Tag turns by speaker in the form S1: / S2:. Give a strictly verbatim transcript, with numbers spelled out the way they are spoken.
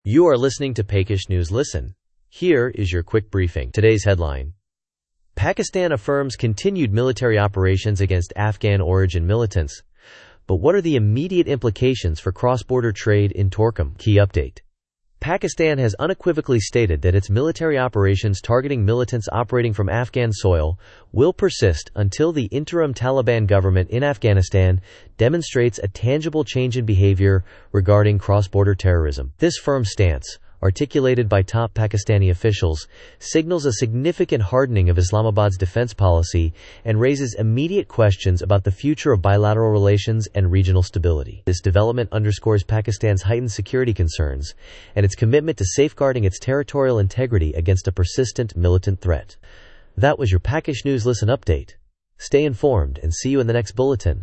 S1: You are listening to Pakish News Listen. Here is your quick briefing. Today's headline: Pakistan affirms continued military operations against Afghan-origin militants. But what are the immediate implications for cross-border trade in Torkham? Key update. Pakistan has unequivocally stated that its military operations targeting militants operating from Afghan soil will persist until the interim Taliban government in Afghanistan demonstrates a tangible change in behavior regarding cross-border terrorism. This firm stance, articulated by top Pakistani officials, signals a significant hardening of Islamabad's defense policy and raises immediate questions about the future of bilateral relations and regional stability. This development underscores Pakistan's heightened security concerns and its commitment to safeguarding its territorial integrity against a persistent militant threat. That was your Pakish News Listen update. Stay informed and see you in the next bulletin.